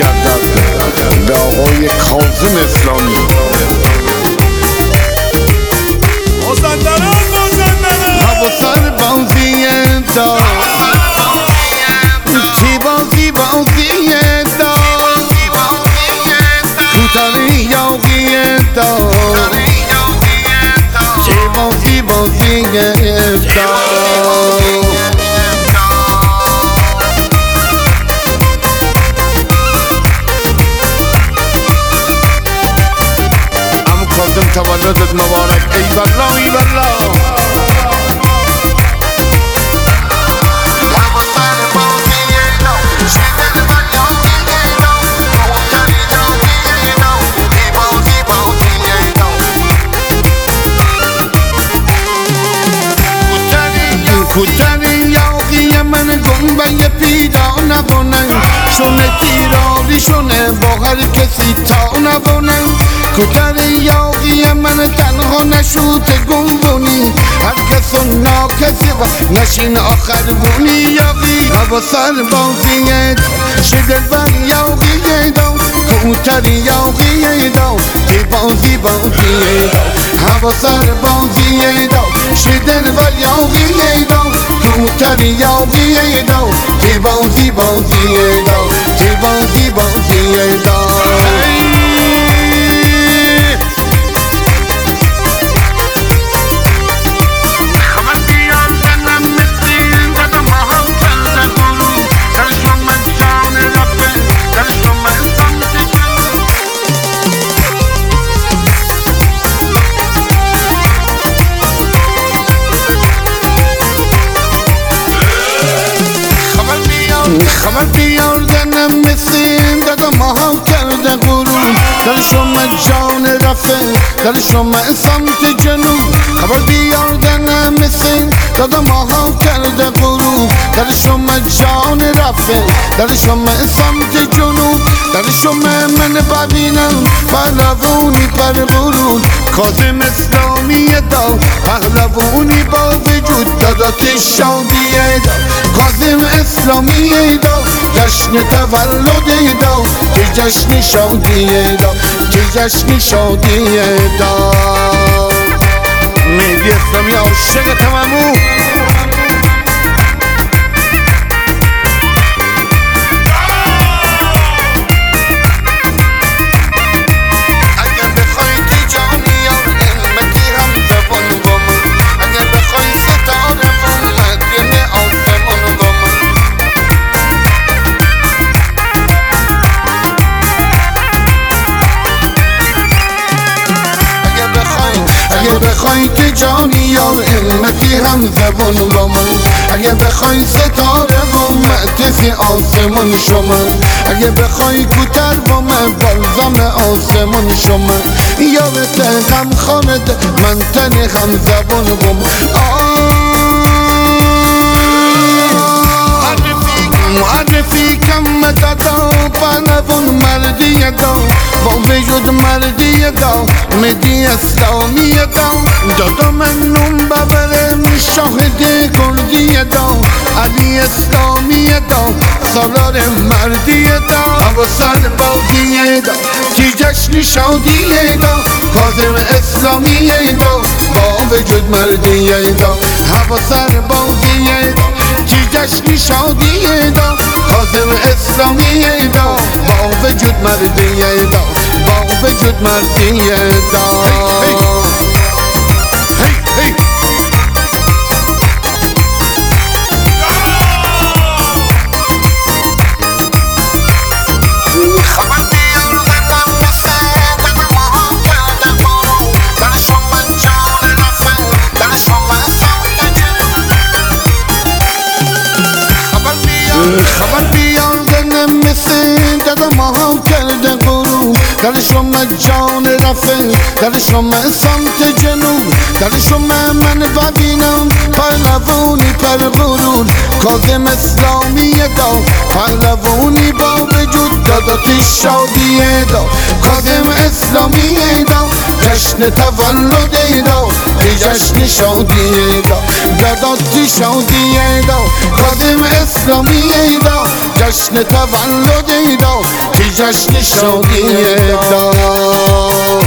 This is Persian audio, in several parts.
برگردد به آقای کاظم اسلامی. حواسان بازی دا چی بازی دا کوتاهی یاقی دا چی بازی دا عمو کاظم تولدت مبارک. ای والله ای والله. کوتاهی یاقی من گنبه پیدا نبونن شونه تیراری شونه با هر کسی تا نبونن کوتاهی یاقی من تنها نشود گنبونی هر کس و ناکسی و نشین آخر بونی یاقی هوا سر بازیت شدل بر یاقی دو کوتاهی یاقی دو تی بازی دو هوا سر بازی دو شدل بر یاقی دو کوتاهی یاقی دو تی بازی دو تی بازی دو خبر بیاردنم مثل دادا ماها کرده غرور در شما جان رفه در شما سمت جنوب خبر بیاردنم مثل دادا ماها کرده غرور در شما جان رفه در شما سمت جنوب در شما من ببینم پهلوانی پر غرور کاظم اسلامی دا پهلوانی با وجود دادات شادیه دا کاظم اسلامی دا جشن تولد دا که جشن شادیه دا که جشن شادیه دا مهدی اسلامی عاشق تمامو. اگه بخوای که جانی یا امتی هم زبان با من اگه بخوای ستاره با معتفی آسمان شما اگه بخوای کوتر با من بالزم آسمان شما یادت غم خانت من تن هم زبان با من معرفی کم دادا پهلوان مردی دا با وجود مردی دا مهدی اسلامی دادا من نوم ببرم شاهد گردی دا علی اسلامی سالار مردی دا هوا سر بازی دا کی جشن شادی دا کاظم اسلامی دا با وجود مردی دا هوا سر بازی دا کی جشن شادی دا کاظم اسلامی دا با وجود مردی دا با وجود مردی دا خبر بیاردنم مثل دادا ماها کرده غرور در شما جان رفه در شما سمت جنوب در شما من ببینم پهلوانی پر غرور کاظم اسلامی دا پهلوانی با وجود دادات شادیه دا کاظم اسلامی دا جشن تولد دا جشن شادیه دا دادات شادیه دا کاظم اسلامی دا جشن تولد دا جشن شادی دار.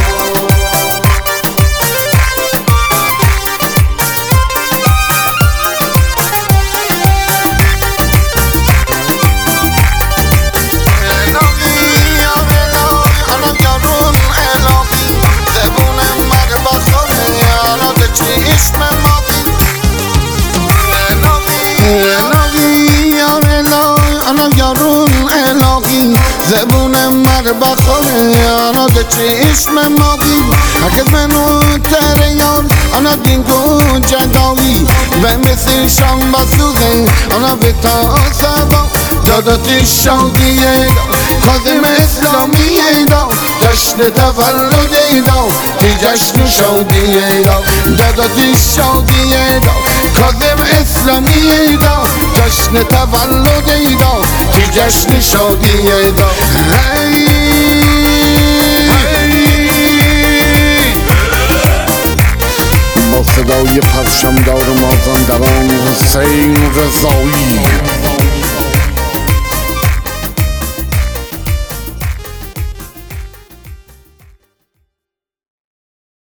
زبون مر بخوره آنا ده چشم ماقی هرگز منو تریان آنا دینگو جداوی و مثل شام بسوزه آنا به تا سبا دادات شادیه دا کاظم اسلامیه دا جشن تولده دا تی جشن شادیه دا دادات شادیه دا کاظم اسلامیه دا جشن تولده دا تی جشن شادیه دا. با صدای پرچمدار مازندران حسین رضایی